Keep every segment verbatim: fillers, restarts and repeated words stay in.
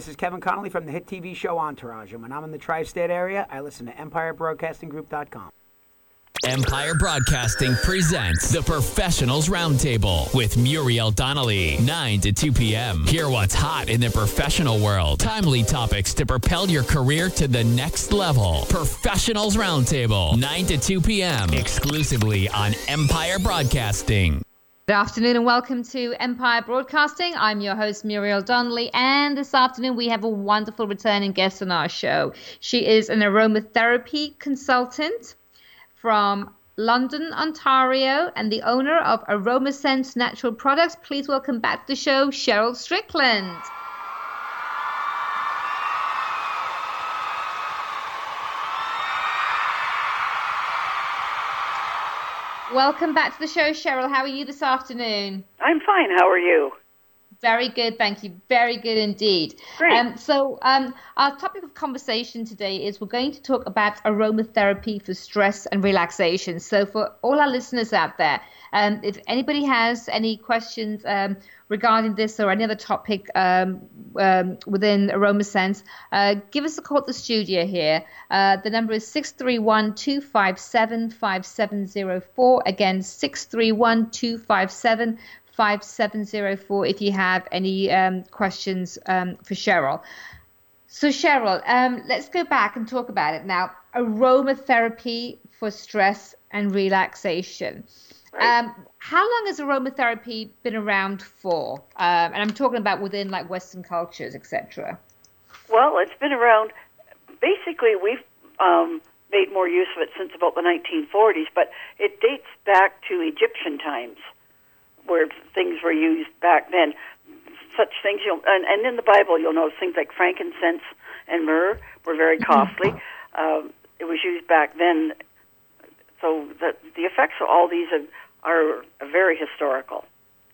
This is Kevin Connolly from the hit T V show Entourage, and when I'm in the tri-state area, I listen to Empire Broadcasting Group dot com. Empire Broadcasting presents the Professionals Roundtable with Muriel Donnelly, nine to two p.m. Hear what's hot in the professional world. Timely topics to propel your career to the next level. Professionals Roundtable, nine to two p.m. exclusively on Empire Broadcasting. Good afternoon and welcome to Empire Broadcasting. I'm your host, Muriel Donnelly, and this afternoon we have a wonderful returning guest on our show. She is an aromatherapy consultant from London, Ontario, and the owner of AromaSense Natural Products. Please welcome back to the show, Cheryl Strickland. Welcome back to the show, Cheryl. How are you this afternoon? I'm fine. How are you? Very good, thank you. Very good indeed. Great. Um, so um, our topic of conversation today is we're going to talk about aromatherapy for stress and relaxation. So for all our listeners out there, um, if anybody has any questions um, regarding this or any other topic um, um, within AromaSense, uh, give us a call at the studio here. Uh, the number is six three one, two five seven, five seven zero four. Again, six three one, two five seven, five seven zero four if you have any um, questions um, for Cheryl. So Cheryl, um, let's go back and talk about it now. Aromatherapy for stress and relaxation. Right. Um, how long has aromatherapy been around for? Um, and I'm talking about within like Western cultures, et cetera. Well, it's been around. Basically, we've um, made more use of it since about the nineteen forties, but it dates back to Egyptian times, where things were used back then. Such things, you'll, and, and in the Bible, you'll notice things like frankincense and myrrh were very costly. Um, it was used back then. So the, the effects of all these are, are very historical.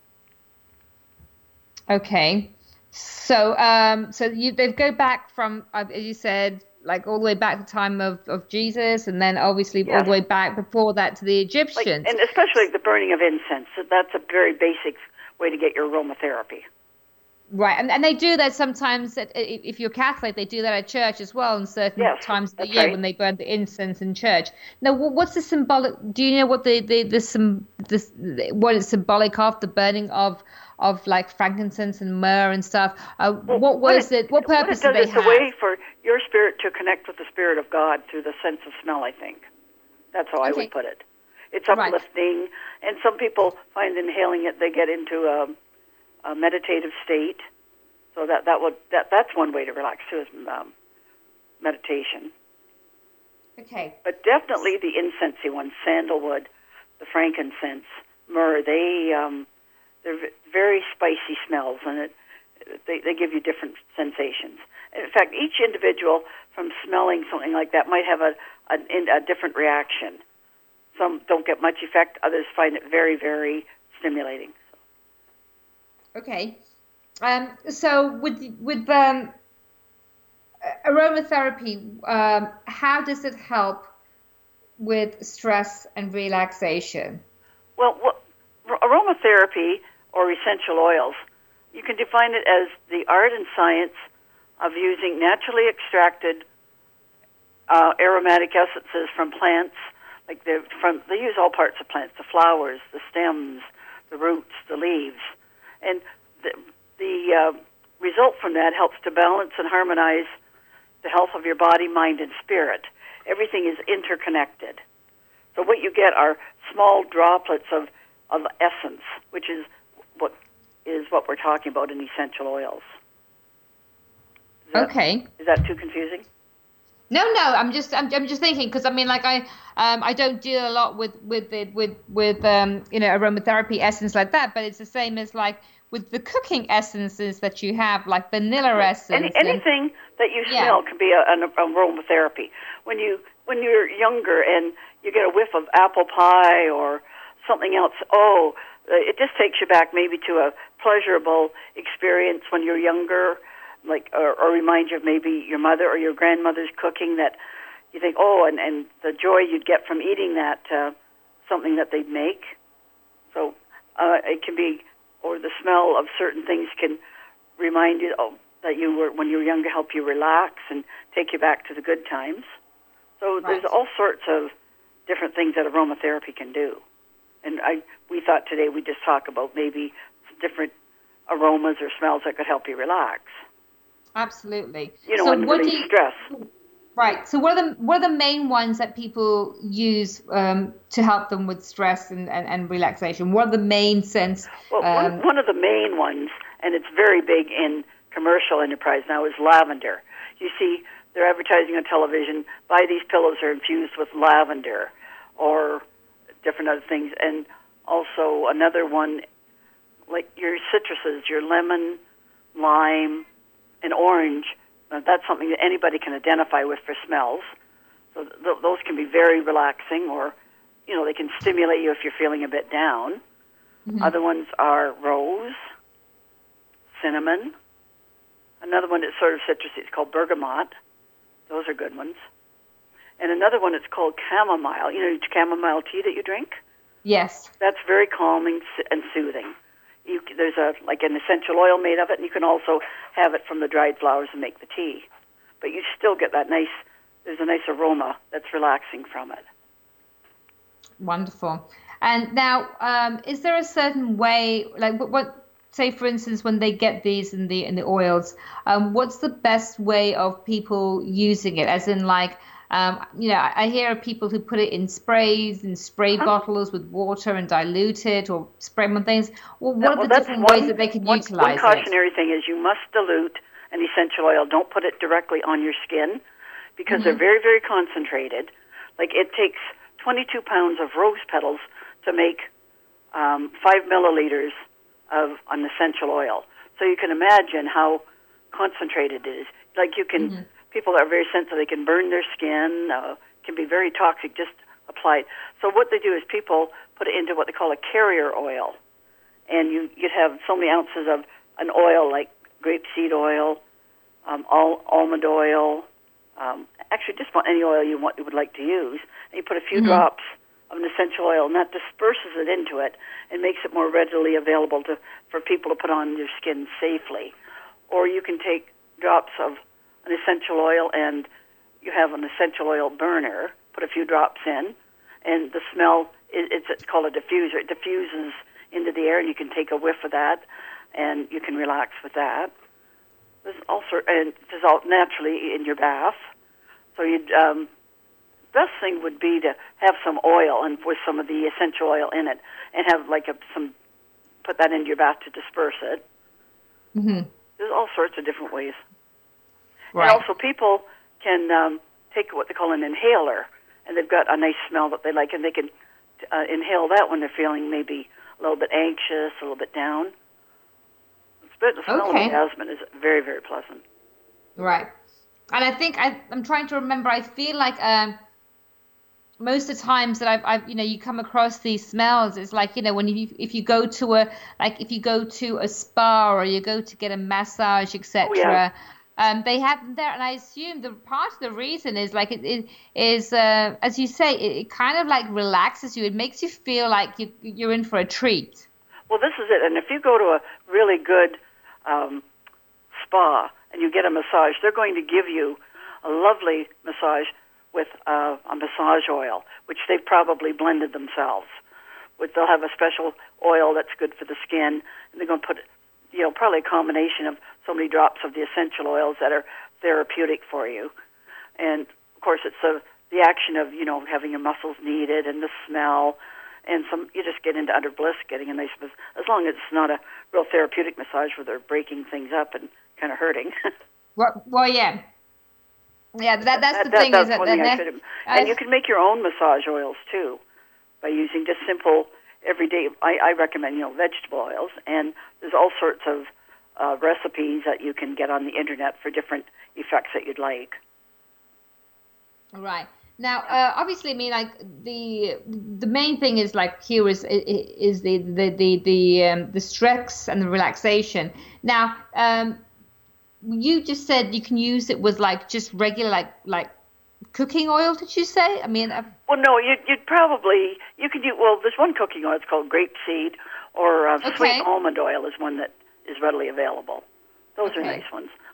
Okay. So um, so you, they go back from, uh, as you said, like all the way back to the time of, of Jesus, and then obviously Yes. all the way back before that to the Egyptians. Like, and especially the burning of incense. So that's a very basic way to get your aromatherapy. Right, and and they do that sometimes. At, if you're Catholic, they do that at church as well, in certain Yes, times of the that's year right. when they burn the incense in church. Now, what's the symbolic? Do you know what the the the, some this what it's symbolic of? The burning of of like frankincense and myrrh and stuff. Uh, Well, what was it? What purpose what it do does, they it's have? a way for your spirit to connect with the Spirit of God through the sense of smell, I think. That's how I Okay. would put it. It's Right. uplifting, and some people find inhaling it, they get into a, a meditative state. So that that would that that's one way to relax too, is um, meditation. Okay. But definitely the incensey ones, sandalwood, the frankincense, myrrh. They um, they're v- very spicy smells, and it they they give you different sensations. In fact, each individual from smelling something like that might have a a, a different reaction. Some don't get much effect; others find it very very stimulating. Okay. Um, so with with um, aromatherapy, um, how does it help with stress and relaxation? Well, what, aromatherapy or essential oils, you can define it as the art and science of using naturally extracted uh, aromatic essences from plants. Like they're from, they use all parts of plants: the flowers, the stems, the roots, the leaves, and the The uh, result from that helps to balance and harmonize the health of your body, mind, and spirit. Everything is interconnected. So what you get are small droplets of, of essence, which is what is what we're talking about in essential oils. Is that, Okay. Is that too confusing? No, no. I'm just, I'm, I'm just thinking because I mean, like I, um, I don't deal a lot with, with it, with, with, um, you know, aromatherapy essence like that. But it's the same as like with the cooking essences that you have, like vanilla essence. Any, anything and, that you yeah. smell can be a, an aromatherapy. When you when you're younger and you get a whiff of apple pie or something else, oh, it just takes you back maybe to a pleasurable experience when you're younger. Like, or, or remind you of maybe your mother or your grandmother's cooking that you think, oh, and, and the joy you'd get from eating that, uh, something that they'd make. So uh, it can be, or the smell of certain things can remind you, oh, that you were when you were young to help you relax and take you back to the good times. So Right. there's all sorts of different things that aromatherapy can do. And I we thought today we'd just talk about maybe different aromas or smells that could help you relax. Absolutely. You know, so and what release do you, stress. Right. So what are the what are the main ones that people use um, to help them with stress and, and, and relaxation? What are the main sense? Well, Um, one, one of the main ones, and it's very big in commercial enterprise now, is lavender. You see, they're advertising on television, buy these pillows are infused with lavender or different other things. And also another one, like your citruses, your lemon, lime, and orange. Now, that's something that anybody can identify with for smells. So th- those can be very relaxing, or, you know, they can stimulate you if you're feeling a bit down. Mm-hmm. Other ones are rose, cinnamon. Another one is sort of citrusy. It's called bergamot. Those are good ones. And another one is called chamomile. You know, chamomile tea that you drink? Yes. That's very calming and soothing. You, there's a like an essential oil made of it, and you can also have it from the dried flowers and make the tea. But you still get that nice, there's a nice aroma that's relaxing from it. Wonderful. And now, um, is there a certain way, like what, what, say for instance, when they get these in the in the oils, um, what's the best way of people using it? As in, like, um, you know, I, I hear of people who put it in sprays, in spray huh? bottles with water and dilute it, or spray them on things. Well, what no, are the well, different one, ways that they can one, utilize it? One cautionary it? thing is you must dilute an essential oil. Don't put it directly on your skin because mm-hmm. they're very, very concentrated. Like it takes twenty-two pounds of rose petals to make um, five milliliters of an essential oil. So you can imagine how concentrated it is. Like you can, mm-hmm. people that are very sensitive, they can burn their skin, uh, can be very toxic, just apply it. So what they do is people put it into what they call a carrier oil. And you, you'd have so many ounces of an oil like grapeseed oil, um, al- almond oil, um, actually just about any oil you want you would like to use. And you put a few mm-hmm. drops of an essential oil, and that disperses it into it and makes it more readily available to for people to put on their skin safely. Or you can take drops of an essential oil and you have an essential oil burner, put a few drops in, and the smell, it's, it's called a diffuser. It diffuses into the air, and you can take a whiff of that, and you can relax with that. There's also, and there's all naturally in your bath. So you'd, um, best thing would be to have some oil and with some of the essential oil in it, and have like a, some, put that into your bath to disperse it. Mm-hmm. There's all sorts of different ways. Right. And also people can um, take what they call an inhaler, and they've got a nice smell that they like, and they can uh, inhale that when they're feeling maybe a little bit anxious, a little bit down. But the smell okay. of jasmine is very, very pleasant. Right. And I think I, I'm trying to remember, I feel like um, most of the times that I've, I've, you know, you come across these smells, it's like, you know, when you, if you go to a, like if you go to a spa or you go to get a massage, et cetera, oh, yeah. um, they have them there. And I assume the part of the reason is like, it, it is, uh, as you say, it, it kind of like relaxes you. It makes you feel like you, you're in for a treat. Well, this is it. And if you go to a really good um, spa and you get a massage, they're going to give you a lovely massage with uh, a massage oil, which they've probably blended themselves. With they'll have a special oil that's good for the skin, and they're going to put, you know, probably a combination of so many drops of the essential oils that are therapeutic for you. And of course, it's the the action of, you know, having your muscles kneaded and the smell, and some you just get into utter bliss, getting a nice, as long as it's not a real therapeutic massage where they're breaking things up and kind of hurting. well, well, yeah. Yeah, that, that's that, the that, thing. That's is that, one that, thing I that, should have. And you can make your own massage oils too, by using just simple everyday. I, I recommend you know vegetable oils, and there's all sorts of uh, recipes that you can get on the internet for different effects that you'd like. Right. Now, uh, obviously, I mean, like the the main thing is like here is is the the the the, um, the stress and the relaxation. Now, um, you just said you can use it with like just regular like like cooking oil. Did you say? I mean, I've... well, no, you'd, you'd probably you could do. Well, there's one cooking oil. It's called grapeseed, or uh, okay. sweet almond oil is one that is readily available. Those okay. are nice ones.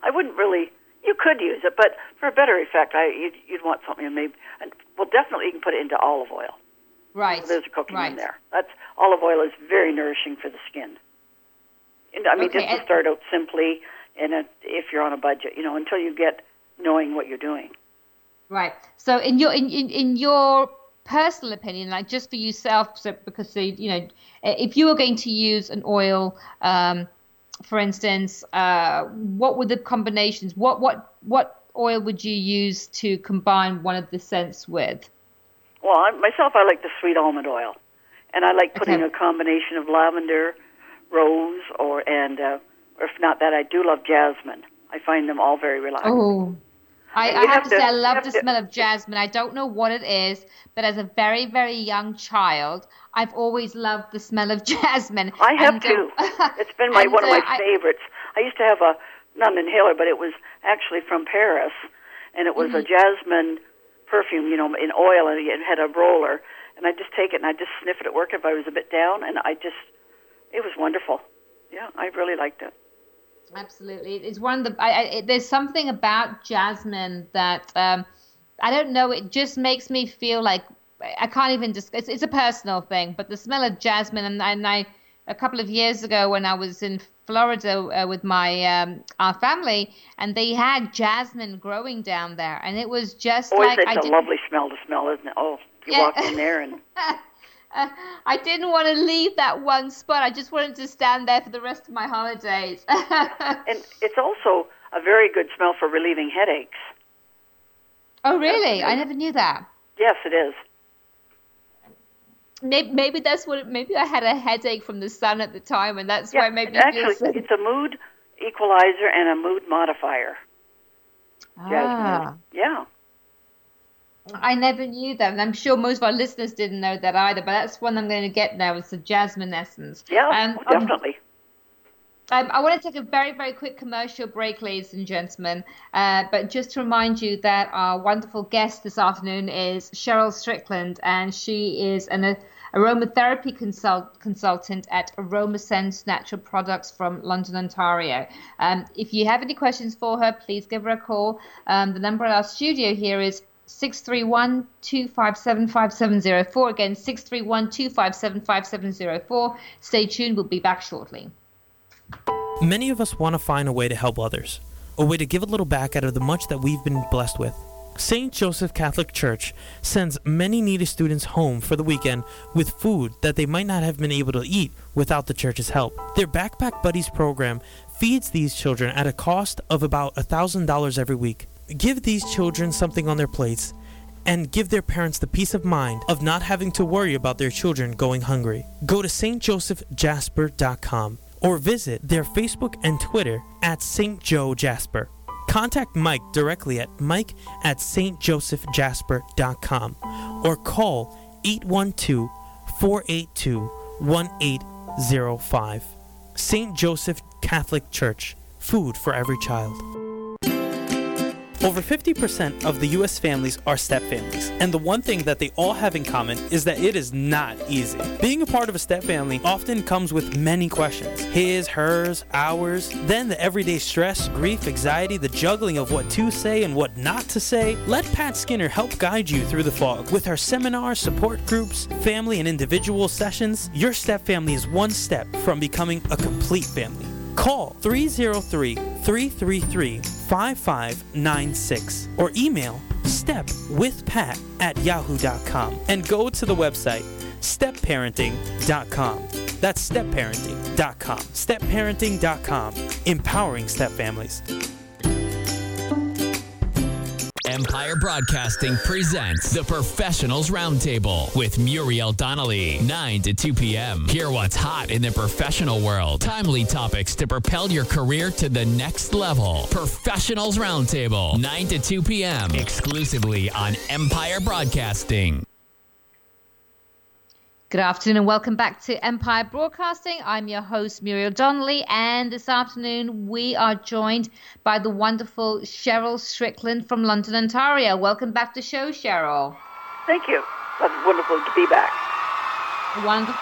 I wouldn't really. You could use it, but for a better effect, I you'd, you'd want something maybe. And, well, definitely you can put it into olive oil. Right. So there's a cooking right. in there. That's olive oil is very nourishing for the skin. And I mean, Okay, just to and- start out simply, and a, if you're on a budget, you know, until you get knowing what you're doing. Right. So, in your in, in, in your personal opinion, like just for yourself, so because so, you know, if you were going to use an oil, um, for instance, uh, what were the combinations? What what what oil would you use to combine one of the scents with? Well, I, myself, I like the sweet almond oil, and I like putting Okay. a combination of lavender, rose, or and uh, or if not that, I do love jasmine. I find them all very relaxing. Oh, I, And I you have, have to to- say I you love have the to- smell of jasmine. I don't know what it is, but as a very, very young child, I've always loved the smell of jasmine. I have And, too. uh, It's been my and, one of my uh, I- favorites. I used to have a not an inhaler, but it was actually from Paris, and it was Mm-hmm. a jasmine perfume, you know, in oil, and it had a roller, and I just take it and I just sniff it at work if I was a bit down, and I just, it was wonderful. Yeah, I really liked it. Absolutely, it's one of the. I, I, it, there's something about jasmine that um, I don't know. It just makes me feel like I can't even just. It's, it's a personal thing, but the smell of jasmine, and, and I, a couple of years ago when I was in Florida uh, with my um, our family, and they had jasmine growing down there, and it was just Boy, like it's I a didn't. lovely smell to smell, isn't it? Oh, you Yeah. walk in there and Uh, I didn't want to leave that one spot. I just wanted to stand there for the rest of my holidays. and it's also a very good smell for relieving headaches. Oh, really? I never knew that. Yes, it is. Maybe, maybe that's what. It, maybe I had a headache from the sun at the time, and that's why it made me actually, feel so. it's a mood equalizer and a mood modifier. Ah, Jasmine. Yeah. I never knew that, and I'm sure most of our listeners didn't know that either. But that's one I'm going to get now. It's the jasmine essence. Yeah, Um, oh, um, definitely. Um, I want to take a very, very quick commercial break, ladies and gentlemen. Uh, but just to remind you that our wonderful guest this afternoon is Cheryl Strickland, and she is an uh, aromatherapy consult- consultant at AromaSense Natural Products from London, Ontario. Um, if you have any questions for her, please give her a call. Um, the number at our studio here is six three one, two five seven, five seven zero four. Again, six three one, two five seven, five seven zero four. Stay tuned. We'll be back shortly. Many of us want to find a way to help others, a way to give a little back out of the much that we've been blessed with. Saint Joseph Catholic Church sends many needy students home for the weekend with food that they might not have been able to eat without the church's help. Their Backpack Buddies program feeds these children at a cost of about one thousand dollars every week. Give these children something on their plates and give their parents the peace of mind of not having to worry about their children going hungry. Go to s t joseph jasper dot com or visit their Facebook and Twitter at Saint Joe Jasper. Contact Mike directly at mike at s t joseph jasper dot com or call eight one two, four eight two, one eight zero five. Saint Joseph Catholic Church, food for every child. Over fifty percent of the U S families are step families, and the one thing that they all have in common is that it is not easy. Being a part of a step family often comes with many questions. His, hers, ours, then the everyday stress, grief, anxiety, the juggling of what to say and what not to say. Let Pat Skinner help guide you through the fog. With her seminars, support groups, family and individual sessions, your step family is one step from becoming a complete family. Call three oh three, three three three, five five nine six or email stepwithpat at yahoo dot com and go to the website step parenting dot com. That's step parenting dot com. step parenting dot com. Empowering step families. Empire Broadcasting presents the Professionals Roundtable with Muriel Donnelly, nine to two p.m. Hear what's hot in the professional world. Timely topics to propel your career to the next level. Professionals Roundtable, nine to two p.m. exclusively on Empire Broadcasting. Good afternoon and welcome back to Empire Broadcasting. I'm your host, Muriel Donnelly, and this afternoon we are joined by the wonderful Cheryl Strickland from London, Ontario. Welcome back to the show, Cheryl. Thank you. It's wonderful to be back. Wonderful.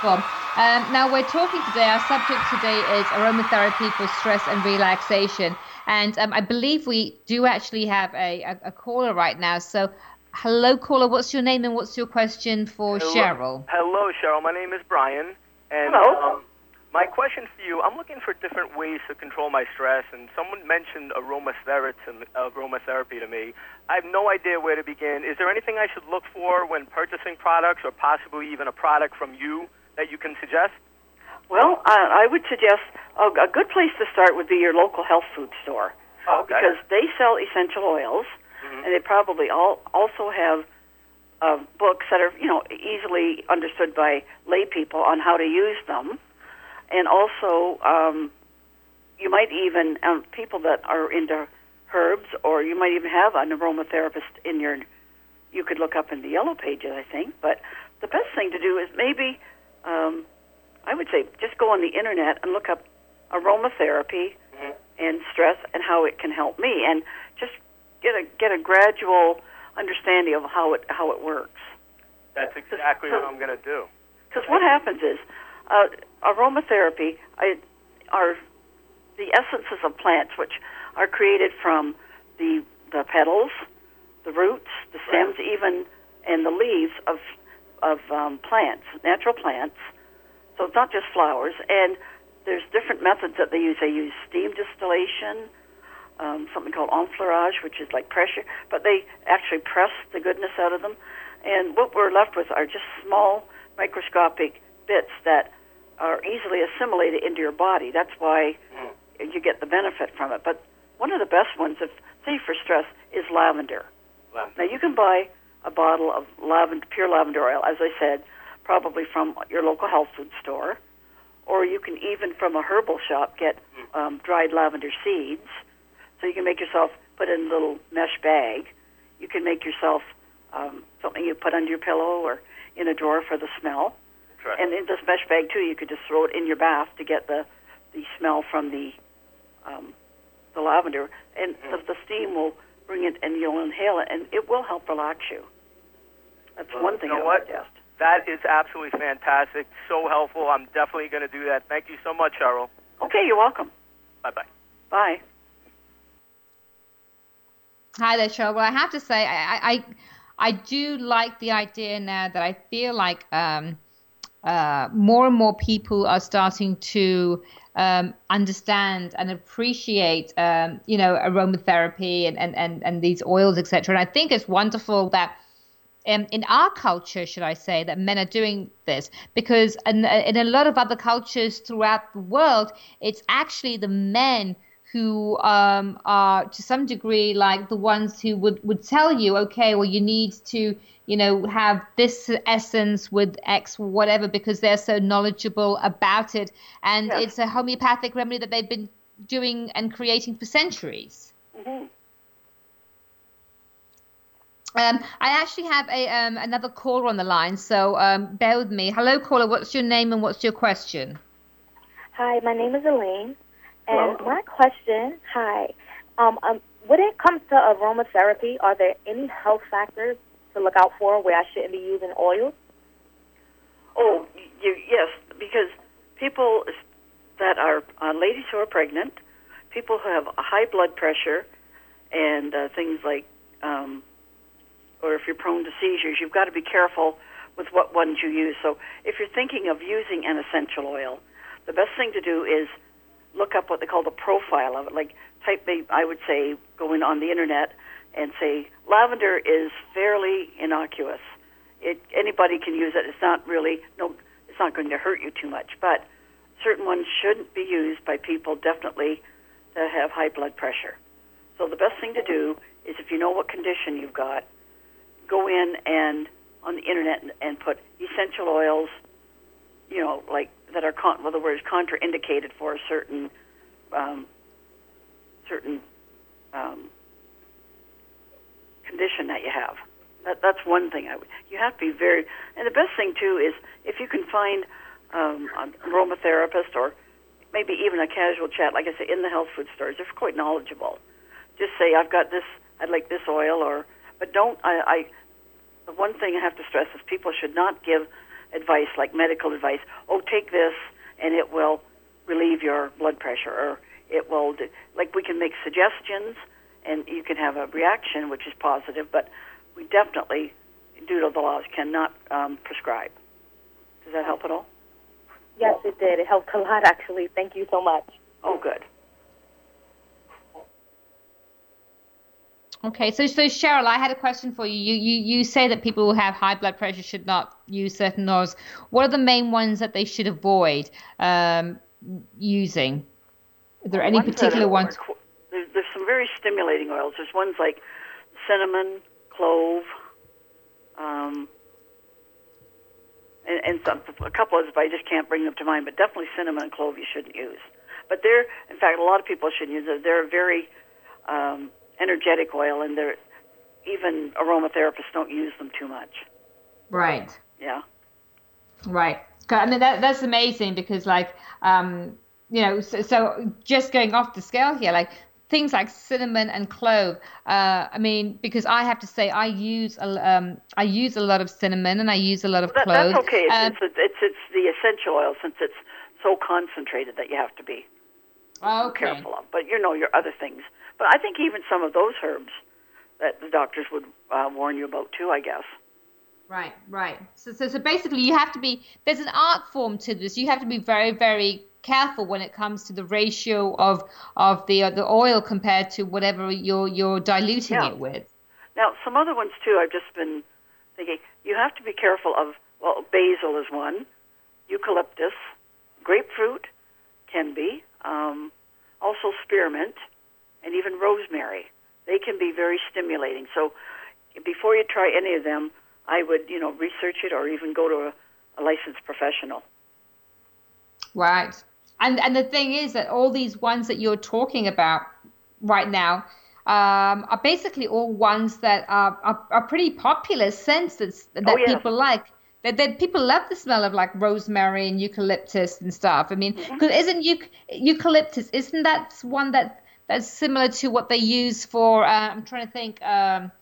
Um, now we're talking today, our subject today is aromatherapy for stress and relaxation. And um, I believe we do actually have a, a, a caller right now. So hello, caller, what's your name and what's your question for Hello. Cheryl? Hello, Cheryl. My name is Brian. And, Hello. Um, my question for you, I'm looking for different ways to control my stress, and someone mentioned aromatherapy to me, aromatherapy to me. I have no idea where to begin. Is there anything I should look for when purchasing products, or possibly even a product from you that you can suggest? Well, uh, I would suggest a, a good place to start would be your local health food store. Oh, okay. Because they sell essential oils, Mhm. and they probably all also have uh, books that are, you know, easily understood by lay people on how to use them. And also, um, you might even, um, people that are into herbs, or you might even have an aromatherapist in your, you could look up in the yellow pages, I think. But the best thing to do is maybe, um, I would say, just go on the internet and look up aromatherapy Mhm. and stress and how it can help me, and just get a get a gradual understanding of how it how it works. That's exactly what I'm going to do. Because what happens is, uh, aromatherapy I, are the essences of plants, which are created from the the petals, the roots, the stems, even and the leaves of of um, plants, natural plants. So it's not just flowers. And there's different methods that they use. They use steam distillation, um, something called enfleurage, which is like pressure, but they actually press the goodness out of them. And what we're left with are just small microscopic bits that are easily assimilated into your body. That's why you get the benefit from it. But one of the best ones, if say for stress, is lavender. Lavender. Now you can buy a bottle of lavender, pure lavender oil, as I said, probably from your local health food store, or you can even from a herbal shop get um, dried lavender seeds. So you can make yourself, put it in a little mesh bag. You can make yourself um, something you put under your pillow or in a drawer for the smell. Interesting. And in this mesh bag, too, you could just throw it in your bath to get the, the smell from the um, the lavender. And Mm. the, the steam will bring it, and you'll inhale it, and it will help relax you. That's Well, one thing you know I would what? suggest. That is absolutely fantastic. So helpful. I'm definitely going to do that. Thank you so much, Cheryl. Okay, you're welcome. Bye-bye. Bye. Hi there, Cheryl. Well, I have to say, I, I, I do like the idea now that I feel like um, uh, more and more people are starting to um, understand and appreciate, um, you know, aromatherapy and, and, and, and these oils, et cetera. And I think it's wonderful that um, in our culture, should I say, that men are doing this, because in, in a lot of other cultures throughout the world, it's actually the men who um, are to some degree like the ones who would, would tell you, okay, well, you need to, you know, have this essence with X, whatever, because they're so knowledgeable about it. And Yes. it's a homeopathic remedy that they've been doing and creating for centuries. Mm-hmm. Um, I actually have a um, another caller on the line, so um, bear with me. Hello, caller. What's your name and what's your question? Hi, my name is Elaine, and Hello. my question, hi, um, um, when it comes to aromatherapy, are there any health factors to look out for where I shouldn't be using oils? Oh, you, yes, because people that are uh, ladies who are pregnant, people who have a high blood pressure, and uh, things like, um, or if you're prone to seizures, you've got to be careful with what ones you use. So if you're thinking of using an essential oil, the best thing to do is look up what they call the profile of it. Like type, I would say, go in on the internet and say lavender is fairly innocuous. It, anybody can use it. It's not really no. It's not going to hurt you too much. But certain ones shouldn't be used by people definitely that have high blood pressure. So the best thing to do is, if you know what condition you've got, go in and on the internet and, and put essential oils. You know, like that are con- well, the word is contraindicated for a certain um, certain um, condition that you have. That, that's one thing. I would, you have to be very, and the best thing too is if you can find um, an aromatherapist or maybe even a casual chat, like I say, in the health food stores. They're quite knowledgeable. Just say, I've got this, I'd like this oil, or, but don't, I, I the one thing I have to stress is people should not give advice, like medical advice. Oh, take this, and it will relieve your blood pressure, or it will, do, like we can make suggestions, and you can have a reaction, which is positive, but we definitely, due to the laws, cannot um, prescribe. Does that help at all? Yes, it did. It helped a lot, actually. Thank you so much. Oh, good. Okay, so so Cheryl, I had a question for you. You you you say that people who have high blood pressure should not use certain oils. What are the main ones that they should avoid um, using? Are there any Ones that particular are- ones? are qu- There's, there's some very stimulating oils. There's ones like cinnamon, clove, um, and, and some, a couple others, but I just can't bring them to mind. But definitely cinnamon and clove you shouldn't use. But they're, in fact, a lot of people shouldn't use it. They're a very um, energetic oil, and they're even aromatherapists don't use them too much. Right. Yeah. Right. 'Cause, I mean, that that's amazing because, like, um, you know, so, so just going off the scale here, like things like cinnamon and clove. Uh, I mean, because I have to say, I use a, um, I use a lot of cinnamon and I use a lot of That, clove. that's okay. It's, Um, it's, it's it's the essential oil, since it's so concentrated that you have to be okay. careful of. But you know your other things. But I think even some of those herbs that the doctors would uh, warn you about too, I guess. Right, right. So, so, so basically, you have to be. There's an art form to this. You have to be very, very careful when it comes to the ratio of of the uh, the oil compared to whatever you're you're diluting Yeah. it with. Now, some other ones too. I've just been thinking. You have to be careful of. Well, basil is one. Eucalyptus, grapefruit can be. Um, also spearmint, and even rosemary. They can be very stimulating. So, before you try any of them, I would, you know, research it or even go to a, a licensed professional. Right. And and the thing is that all these ones that you're talking about right now um, are basically all ones that are, are, are pretty popular scents that, that Oh, yes. people like. That, that people love the smell of like rosemary and eucalyptus and stuff. I mean, Mm-hmm. 'cause isn't euc- eucalyptus, isn't that one that that's similar to what they use for, uh, I'm trying to think, um,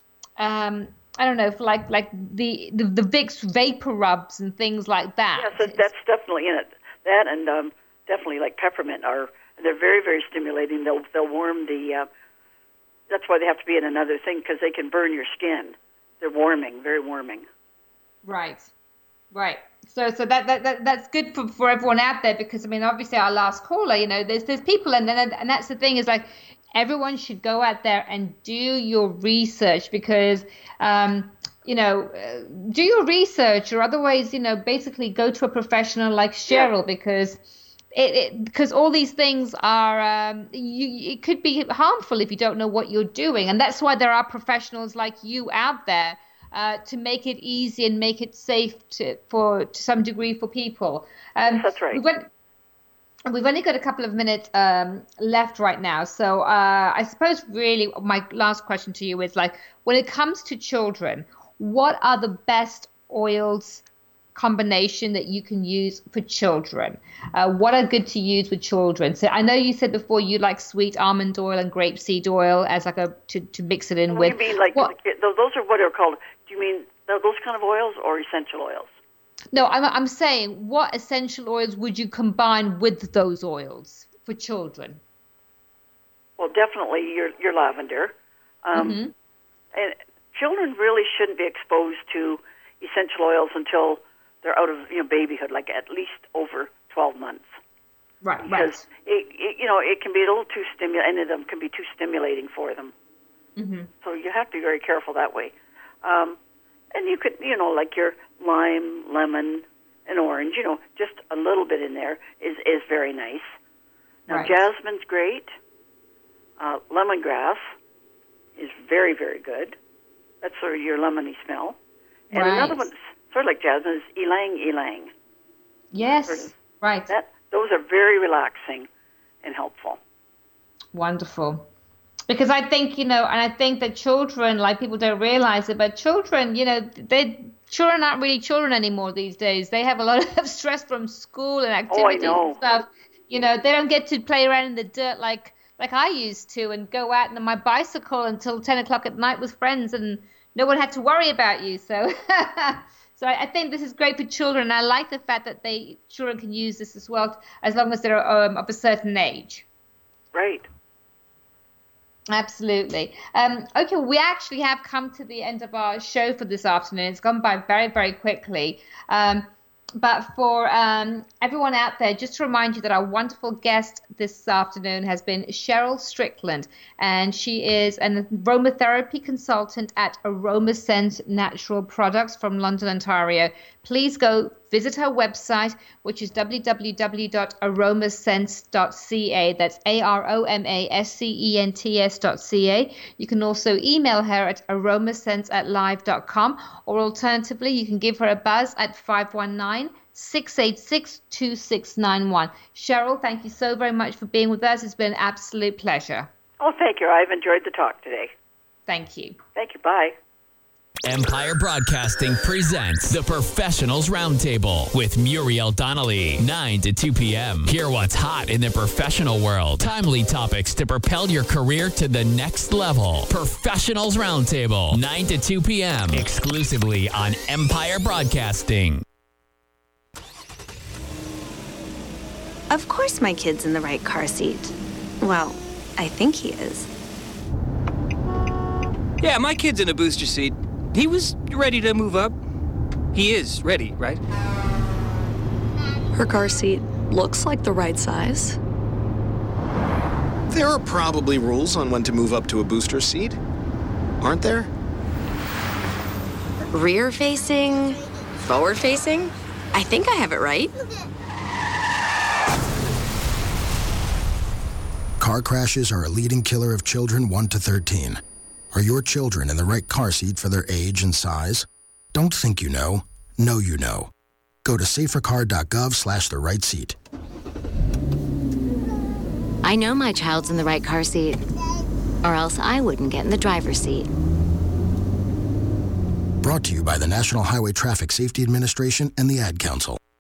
um, I don't know, for like like the, the, the Vicks vapor rubs and things like that. Yes, that, that's definitely in it. That and um, definitely like peppermint are. They're very, very stimulating. They'll they'll warm the. Uh, that's why they have to be in another thing, because they can burn your skin. They're warming, very warming. Right, right. So, so that, that, that that's good for, for everyone out there, because I mean, obviously, our last caller, you know, there's there's people, and then and that's the thing is like, everyone should go out there and do your research, because, um, you know, uh, do your research, or otherwise, you know, basically go to a professional like Cheryl, Yeah. because. It, it because all these things are um, you, it could be harmful if you don't know what you're doing, and that's why there are professionals like you out there uh, to make it easy and make it safe to for to some degree for people. Um, That's right. We've, got, we've only got a couple of minutes um, left right now, so uh, I suppose really my last question to you is like, when it comes to children, what are the best oils combination that you can use for children? Uh, what are good to use with children? So I know you said before you like sweet almond oil and grapeseed oil as like a to, to mix it in What with. do you mean, like What- the kid- those are what are called? Do you mean tho- those kind of oils or essential oils? No, I'm I'm saying what essential oils would you combine with those oils for children? Well, definitely your your lavender. Um, Mhm. And children really shouldn't be exposed to essential oils until they're out of you know babyhood, like at least over twelve months. Right, Because it, it, you know, it can be a little too stimulating. Any of them can be too stimulating for them. Mm-hmm. So you have to be very careful that way. Um, and you could, you know, like your lime, lemon, and orange. You know, just a little bit in there is is very nice. Now Right. jasmine's great. Uh, lemongrass is very very good. That's sort of your lemony smell. And another Right. one, sort of like jasmine, is ylang ylang. Yes, right. That those are very relaxing and helpful. Wonderful. Because I think, you know, and I think that children, like people don't realize it, but children, you know, they children aren't really children anymore these days. They have a lot of stress from school and activities know. and stuff. You know, they don't get to play around in the dirt like like I used to, and go out on my bicycle until ten o'clock at night with friends, and no one had to worry about you. So, So I, I think this is great for children. I like the fact that they children can use this as well, as long as they're um, of a certain age. Right. Absolutely. Um, okay, we actually have come to the end of our show for this afternoon. It's gone by very, very quickly. Um, but for um, everyone out there, just to remind you that our wonderful guest this afternoon has been Cheryl Strickland, and she is an aromatherapy consultant at AromaSense Natural Products from London, Ontario. Please go visit her website, which is w w w dot aromasense dot c a. That's A R O M A S C E N T S dot C A. You can also email her at aromasense at live dot com, or alternatively, you can give her a buzz at five one nine, six eight six, two six nine one. Cheryl, thank you so very much for being with us. It's been an absolute pleasure. Oh, thank you. I've enjoyed the talk today. Thank you. Thank you. Bye. Empire Broadcasting presents the Professionals Roundtable with Muriel Donnelly, nine to two p.m. Hear what's hot in the professional world. Timely topics to propel your career to the next level. Professionals Roundtable, nine to two p.m. exclusively on Empire Broadcasting. Of course my kid's in the right car seat. Well, I think he is. Yeah, my kid's in a booster seat. He was ready to move up. He is ready, right? Her car seat looks like the right size. There are probably rules on when to move up to a booster seat, aren't there? Rear facing, forward facing. I think I have it right. Car crashes are a leading killer of children one to thirteen. Are your children in the right car seat for their age and size? Don't think you know. Know you know. Go to safercar.gov slash the right seat. I know my child's in the right car seat, or else I wouldn't get in the driver's seat. Brought to you by the National Highway Traffic Safety Administration and the Ad Council.